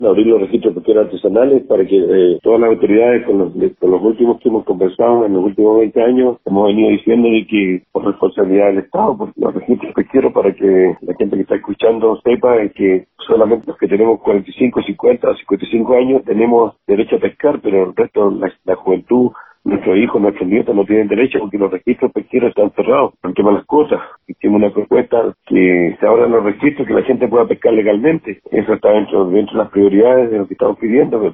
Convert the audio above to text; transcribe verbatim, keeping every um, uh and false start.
abrir los registros pesqueros artesanales para que eh, todas las autoridades, con los, de, con los últimos que hemos conversado en los últimos veinte años, hemos venido diciendo de que por responsabilidad del Estado, por los registros pesqueros, para que la gente que está escuchando sepa de que solamente los que tenemos cuarenta y cinco, cincuenta, cincuenta y cinco años tenemos derecho a pescar, pero el resto, la, la juventud, nuestros hijos, nuestros nietos no tienen derecho porque los registros pesqueros están cerrados por el tema de las cuotas. Hicimos una propuesta que se abran los registros, que la gente pueda pescar legalmente. Eso está dentro, dentro de las prioridades de lo que estamos pidiendo.